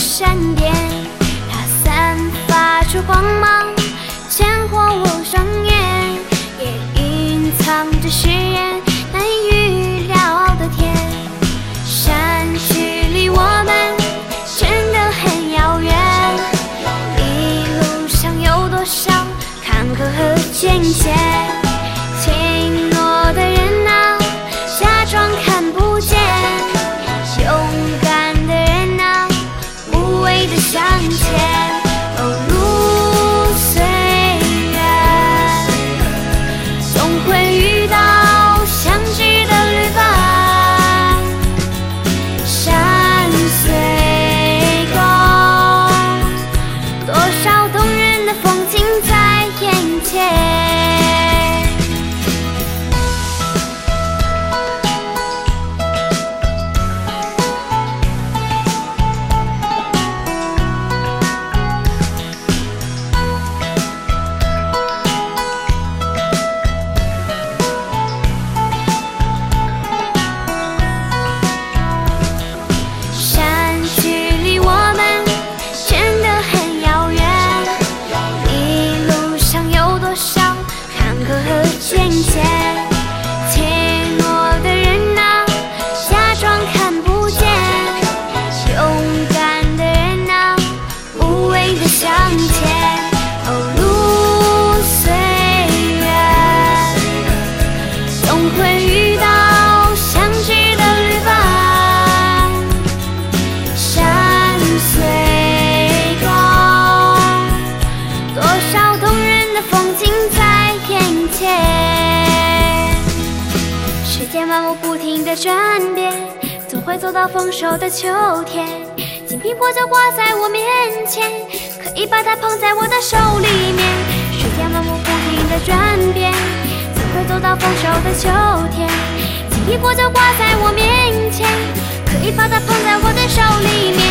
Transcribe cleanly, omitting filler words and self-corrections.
闪电，它散发出光芒，鲜活我双眼，也隐藏着世人难以预料的甜。山距离我们真的很遥远，一路上有多少坎坷和艰险，轻诺的人啊，假装看不见，勇敢的人啊，无畏的向前。哦，路虽远，总会遇到相知的旅伴。山虽高，多少动人的风景在眼前。艰险，怯懦的人啊，假装看不见，勇敢的人啊，无畏的向前。哦，路虽远，总会遇到相知的旅伴。山虽高，多少动人的风景在眼前。世间万物不停地转变，总会走到丰收的秋天。金苹果就挂在我面前，可以把它捧在我的手里面。世间万物不停地转变，总会走到丰收的秋天。金苹果就挂在我面前，可以把它捧在我的手里面。